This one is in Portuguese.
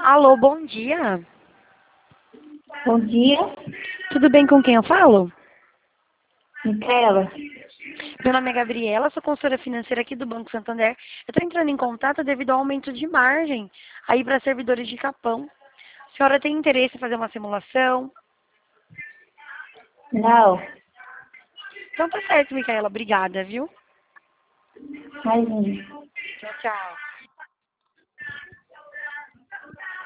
Alô, bom dia. Bom dia, Tudo bem com quem eu falo? Micaela. Meu nome é Gabriela, sou consultora financeira aqui do Banco Santander. Eu estou entrando em contato devido ao aumento de margem aí para servidores de Capão. A senhora tem interesse em fazer uma simulação? Não, Então tá certo, Micaela. Obrigada, viu? mais um. Tchau, tchau.